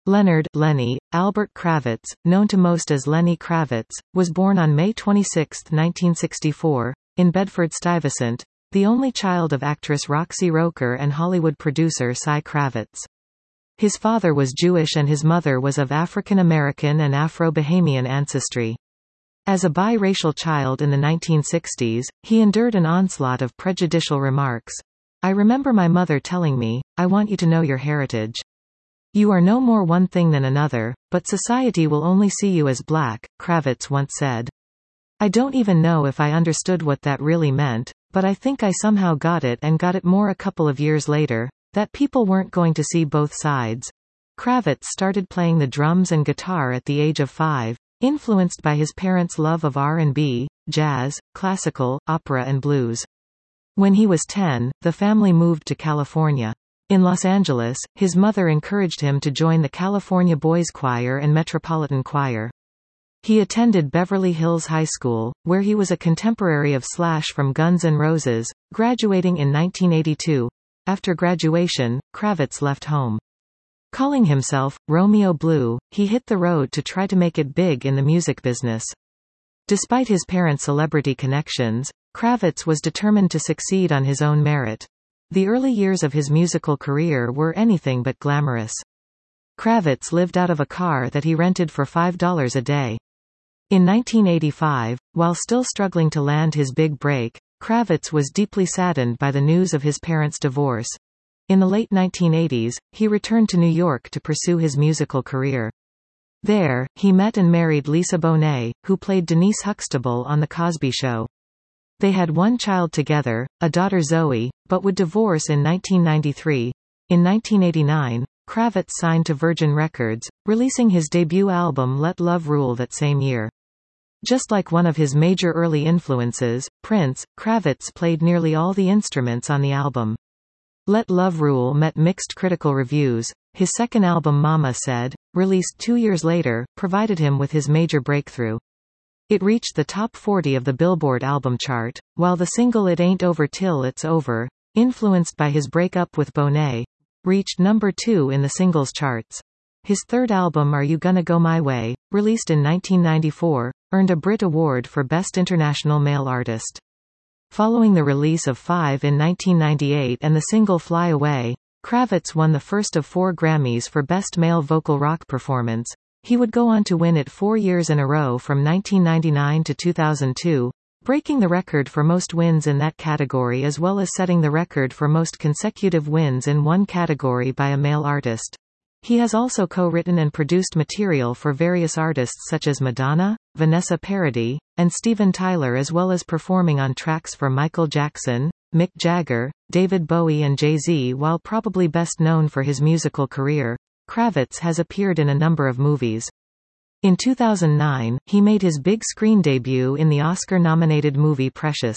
Leonard Lenny Albert Kravitz, known to most as Lenny Kravitz, was born on May 26, 1964, in Bedford-Stuyvesant, the only child of actress Roxy Roker and Hollywood producer Cy Kravitz. His father was Jewish and his mother was of African American and Afro-Bahamian ancestry. As a biracial child in the 1960s, he endured an onslaught of prejudicial remarks. "I remember my mother telling me, 'I want you to know your heritage. You are no more one thing than another, but society will only see you as black,'" Kravitz once said. "I don't even know if I understood what that really meant, but I think I somehow got it and got it more a couple of years later, that people weren't going to see both sides." Kravitz started playing the drums and guitar at the age of 5, influenced by his parents' love of R&B, jazz, classical, opera and blues. When he was 10, the family moved to California. In Los Angeles, his mother encouraged him to join the California Boys Choir and Metropolitan Choir. He attended Beverly Hills High School, where he was a contemporary of Slash from Guns N' Roses, graduating in 1982. After graduation, Kravitz left home. Calling himself Romeo Blue, he hit the road to try to make it big in the music business. Despite his parents' celebrity connections, Kravitz was determined to succeed on his own merit. The early years of his musical career were anything but glamorous. Kravitz lived out of a car that he rented for $5 a day. In 1985, while still struggling to land his big break, Kravitz was deeply saddened by the news of his parents' divorce. In the late 1980s, he returned to New York to pursue his musical career. There, he met and married Lisa Bonet, who played Denise Huxtable on The Cosby Show. They had one child together, a daughter Zoe, but would divorce in 1993. In 1989, Kravitz signed to Virgin Records, releasing his debut album Let Love Rule that same year. Just like one of his major early influences, Prince, Kravitz played nearly all the instruments on the album. Let Love Rule met mixed critical reviews. His second album Mama Said, released 2 years later, provided him with his major breakthrough. It reached the top 40 of the Billboard album chart, while the single It Ain't Over Till It's Over, influenced by his breakup with Bonet, reached number 2 in the singles charts. His third album Are You Gonna Go My Way, released in 1994, earned a Brit Award for Best International Male Artist. Following the release of Five in 1998 and the single Fly Away, Kravitz won the first of 4 Grammys for Best Male Vocal Rock Performance. He would go on to win it 4 years in a row from 1999 to 2002, breaking the record for most wins in that category as well as setting the record for most consecutive wins in one category by a male artist. He has also co-written and produced material for various artists such as Madonna, Vanessa Paradis, and Steven Tyler, as well as performing on tracks for Michael Jackson, Mick Jagger, David Bowie and Jay-Z. While probably best known for his musical career, Kravitz has appeared in a number of movies. In 2009, he made his big screen debut in the Oscar-nominated movie Precious.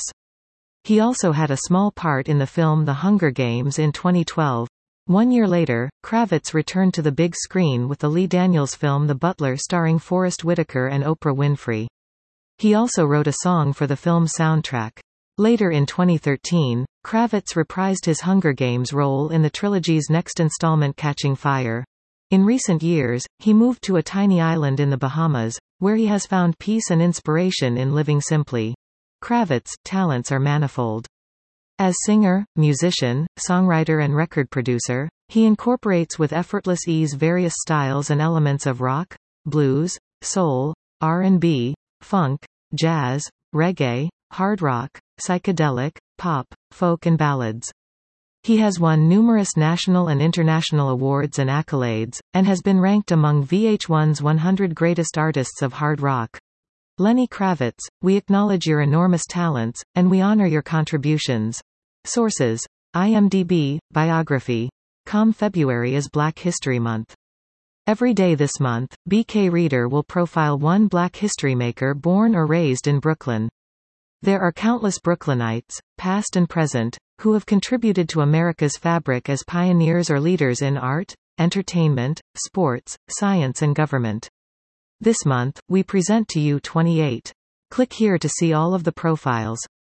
He also had a small part in the film The Hunger Games in 2012. 1 year later, Kravitz returned to the big screen with the Lee Daniels film The Butler starring Forest Whitaker and Oprah Winfrey. He also wrote a song for the film's soundtrack. Later in 2013, Kravitz reprised his Hunger Games role in the trilogy's next installment Catching Fire. In recent years, he moved to a tiny island in the Bahamas, where he has found peace and inspiration in living simply. Kravitz's talents are manifold. As singer, musician, songwriter and record producer, he incorporates with effortless ease various styles and elements of rock, blues, soul, R&B, funk, jazz, reggae, hard rock, psychedelic, pop, folk and ballads. He has won numerous national and international awards and accolades, and has been ranked among VH1's 100 Greatest Artists of Hard Rock. Lenny Kravitz, we acknowledge your enormous talents, and we honor your contributions. Sources: IMDb, Biography. February is Black History Month. Every day this month, BK Reader will profile one Black history maker born or raised in Brooklyn. There are countless Brooklynites, past and present, who have contributed to America's fabric as pioneers or leaders in art, entertainment, sports, science and government. This month, we present to you 28. Click here to see all of the profiles.